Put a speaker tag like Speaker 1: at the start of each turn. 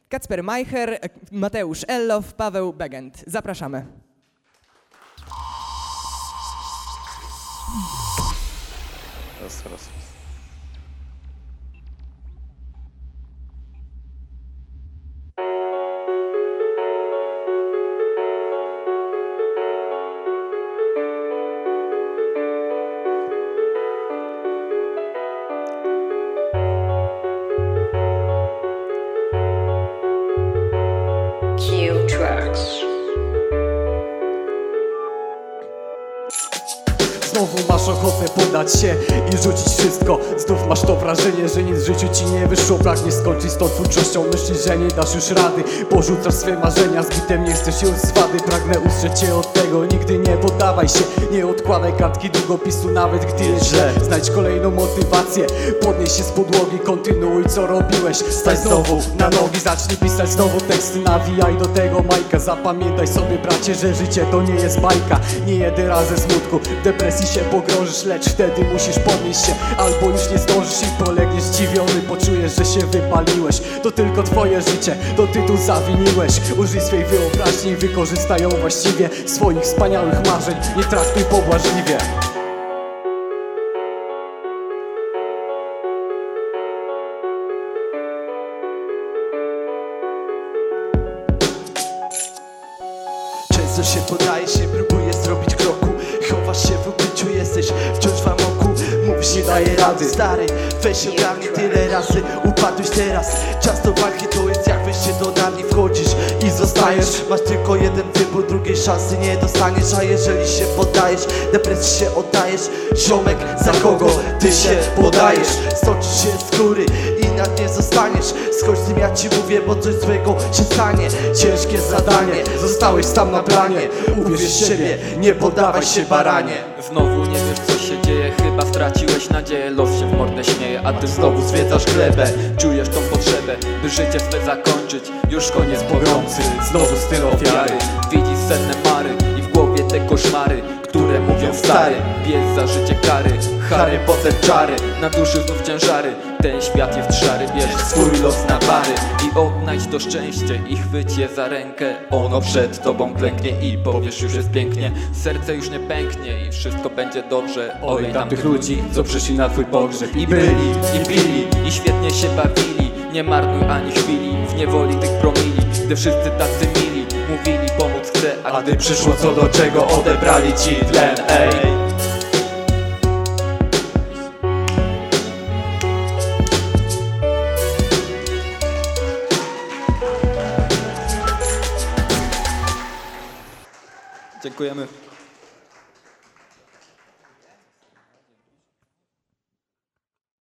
Speaker 1: Kacper Majcher, Mateusz Ellow, Paweł Begent. Zapraszamy.
Speaker 2: Raz.
Speaker 3: Znowu masz ochotę poddać się i rzucić wszystko. Znów masz to wrażenie, że nic w życiu ci nie wyszło. Pragniesz skończyć z tą twórczością, myślisz, że nie dasz już rady. Porzucasz swe marzenia, z bitem nie chcesz już z wady. Pragnę ustrzec cię od tego, nigdy nie poddawaj się. Nie odkładaj kartki długopisu, nawet gdy jest źle. Znajdź kolejną motywację, podnieś się z podłogi, kontynuuj co robiłeś. Stań znowu na nogi, zacznij pisać znowu teksty. Nawijaj do tego Majka, zapamiętaj sobie bracie, że życie to nie jest bajka. Nie jeden raz ze smutku, w depresji się pogrążysz, lecz wtedy musisz podnieść się, albo już nie zdążysz i polegniesz zdziwiony. Poczujesz, że się wypaliłeś, to tylko twoje życie, to ty tu zawiniłeś. Użyj swej wyobraźni i wykorzystaj ją właściwie. Swoich wspaniałych marzeń nie traktuj pobłażliwie.
Speaker 4: Często się podajesz, nie próbujesz zrobić kroku. Chowasz się w ukryciu, jesteś wciąż w amoku. Mówisz, nie daje rady, stary, weź się ogarnij. Tyle razy upadłeś teraz. Czas do walki to jest jak wejście do narni. Wchodzisz i zostajesz. Masz tylko jeden wybór, drugiej szansy nie dostaniesz. A jeżeli się poddajesz, depresji się oddajesz. Ziomek, za kogo ty się podajesz? Stoczysz się z góry i nad nie zostaniesz. Schodź z tym, ja ci mówię, bo coś złego się stanie. Ciężkie zadanie, zostałeś sam na planie. Uwierz w siebie, nie poddawaj się baranie.
Speaker 5: Znowu nie wiesz co się dzieje, chyba straciłeś nadzieję. Los się w mordę śmieje, a ty znowu zwiedzasz glebę. Czujesz tą potrzebę, by życie swe zakończyć. Już koniec pogromcy,
Speaker 3: Znowu styl ofiary.
Speaker 5: Widzisz senne mary i w głowie te koszmary, które mówią stary, bierz za życie kary. Harry Potter czary, na duszy znów ciężary. Ten świat jest szary, bierz swój los na bary. I odnajdź to szczęście i chwyć je za rękę. Ono przed tobą klęknie i powiesz, już jest pięknie. Serce już nie pęknie i wszystko będzie dobrze. Olej tamtych ludzi, co przyszli na twój pogrzeb. I byli, i pili, i świetnie się bawili. Nie marnuj ani chwili w niewoli tych promili. Gdy wszyscy tacy mili, mówili pomóc chcę, a gdy przyszło co do czego, odebrali ci tlen, ej. Dziękujemy.